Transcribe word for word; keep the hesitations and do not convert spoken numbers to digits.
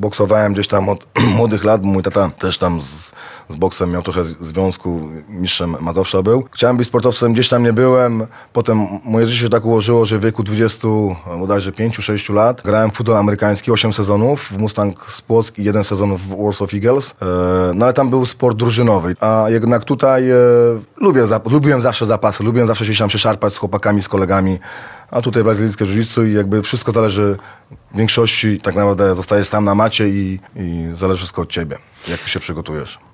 boksowałem gdzieś tam od młodych lat, bo mój tata też tam z, z boksem miał trochę związku, mistrzem Mazowsza był. Chciałem być sportowcem, gdzieś tam nie byłem. Potem moje życie się tak ułożyło, że w wieku dwudziestu, bodajże pięciu, sześciu lat grałem w futbol amerykański, osiem sezonów w Mustang z Płock i jeden sezon w Warsaw Eagles. No ale tam był sport drużynowy, a jednak tutaj e, lubię, za, lubiłem zawsze zapasy, lubiłem zawsze się tam się szarpać z chłopakami, z kolegami, a tutaj brazylijskie jiu-jitsu i jakby wszystko zależy, w większości tak naprawdę zostajesz sam na macie i, i zależy wszystko od ciebie, jak ty się przygotujesz.